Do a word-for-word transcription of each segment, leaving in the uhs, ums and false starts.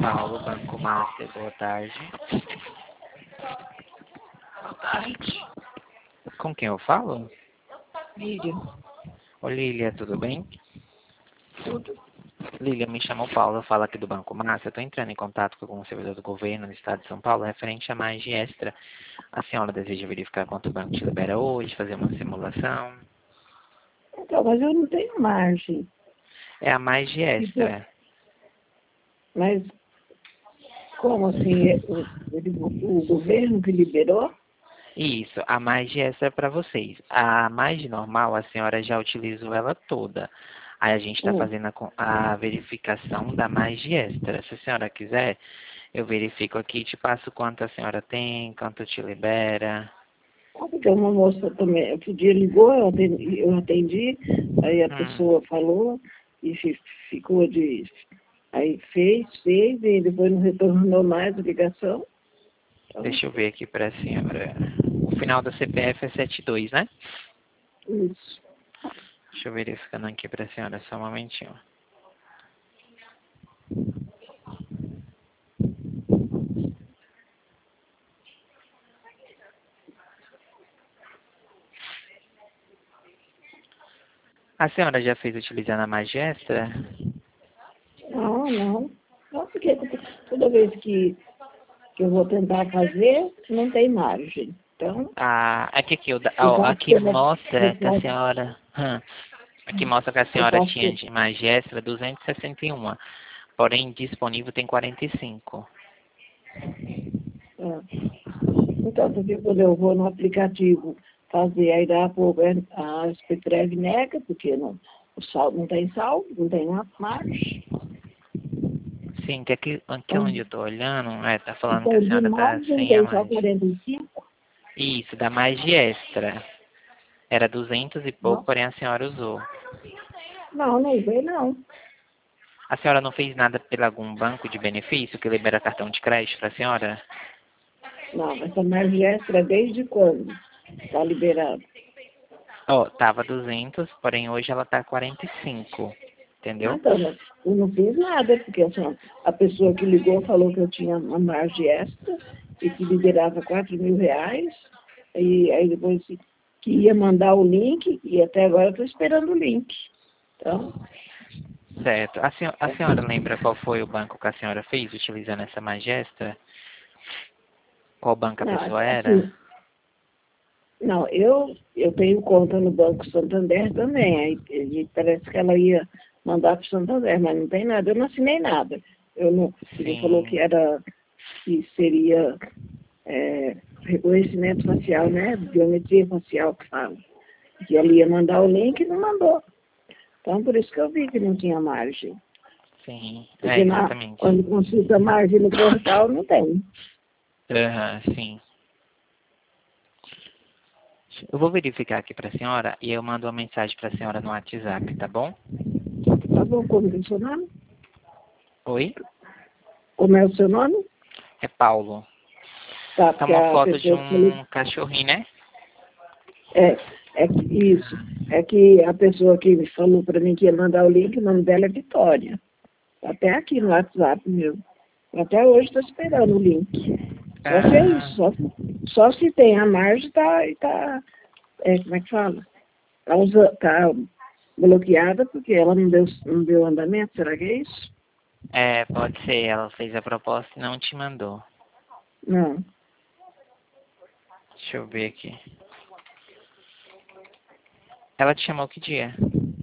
Paulo, Banco Master, boa tarde. Boa tarde. Com quem eu falo? Lídia. Ô Lília, tudo bem? Tudo? Lília, me chamo Paulo, eu falo aqui do Banco Master. Eu estou entrando em contato com o servidor do governo do estado de São Paulo referente a margem extra. A senhora deseja verificar quanto o banco te libera hoje, fazer uma simulação? Então, mas eu não tenho margem. É a margem extra. Mas como assim? É O, ele- o governo que liberou? Isso, a margem extra é para vocês. A margem normal, a senhora já utilizou ela toda. Aí a gente está Hum. fazendo a, co- a verificação da margem extra. Se a senhora quiser, eu verifico aqui e te passo quanto a senhora tem, quanto te libera. Ah, porque uma moça também, outro dia ligou, eu atendi, eu atendi, aí a Hum, pessoa falou e fi- ficou de... Aí fez, fez, e depois não retornou mais a ligação. Então, deixa eu ver aqui para a senhora. O final da C P F é setenta e dois, né? isso. Deixa eu verificando aqui para a senhora, só um momentinho. A senhora já fez utilizando a margem extra? Não, não. Não, porque toda vez que, que eu vou tentar fazer, não tem margem. Então, Ah, aqui, aqui, o da- eu ó, faço aqui pela, eu mostra que a faço, senhora... hum, aqui mostra que a eu senhora faço, tinha de margem extra duzentos e sessenta e um, porém disponível tem quarenta e cinco. é. Então, porque quando eu vou no aplicativo fazer, aí dá a pouco, é, a Spetrev nega, porque não, o saldo não tem saldo, não tem uma margem. Sim, que aqui, aqui Então, onde eu tô olhando, é, tá falando que a então, de senhora tá margem sem a tem só margem. quarenta e cinco. Isso, da margem extra. Era duzentos e pouco, Não, porém a senhora usou. não, não usei não. A senhora não fez nada por algum banco de benefício que libera cartão de crédito para a senhora? Não, essa margem extra é desde quando está liberado? Ó, tava duzentos, porém hoje ela tá quarenta e cinco, Ah, entendeu? então, não- eu não fiz nada, porque assim, a pessoa que ligou falou que eu tinha uma margem extra e que liberava quatro mil reais, e aí depois que que ia mandar o link, e até agora eu estou esperando o link. Então, Certo. A senhora, a senhora lembra qual foi o banco que a senhora fez utilizando essa magestra? Qual banco a não, pessoa era? assim, não, eu, eu tenho conta no Banco Santander também, aí e parece que ela ia mandar para o Santander, mas não tem nada, eu não assinei nada. Eu não, ele falou que Sim. era, que seria é, reconhecimento facial, né? Biometria facial que fala. Que ele ia mandar o link e não mandou. Então, por isso que eu vi que não tinha margem. Sim. É, Porque na, exatamente. quando consulta margem no portal, não tem. Aham, sim. Eu vou verificar aqui para a senhora e eu mando uma mensagem para a senhora no WhatsApp, tá bom? Tá bom, como é o seu nome? Oi? Como é o seu nome? É Paulo. Tá, É porque uma a foto de pessoa que falou, um cachorrinho, né? é, é que, isso. É que a pessoa que me falou para mim que ia mandar o link, o nome dela é Vitória. Tá até aqui no WhatsApp mesmo. Até hoje estou esperando o link. Só se é Ah, isso, só, só se tem a margem, tá, tá é, como é que fala? Tá, usa, tá bloqueada porque ela não deu, não deu andamento, será que é isso? é, pode ser. Ela fez a proposta e não te mandou. Não. Deixa eu ver aqui. Ela te chamou que dia?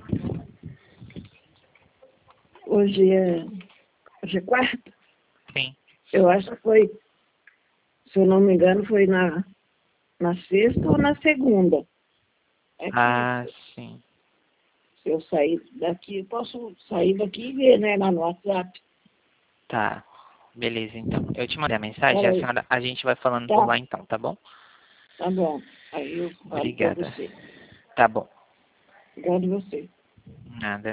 Hoje é, hoje é quarta. Sim. Eu acho que foi, se eu não me engano, foi na, na sexta ou na segunda. É que Ah, sim. se eu sair daqui, eu posso sair daqui e ver, né, lá no WhatsApp. Tá. Beleza, então. Eu te mandei a mensagem, a Peraí, senhora, a gente vai falando por tá, lá então, tá bom? tá bom. Aí eu falo para Obrigada. você. Tá bom. Igual de você. Nada.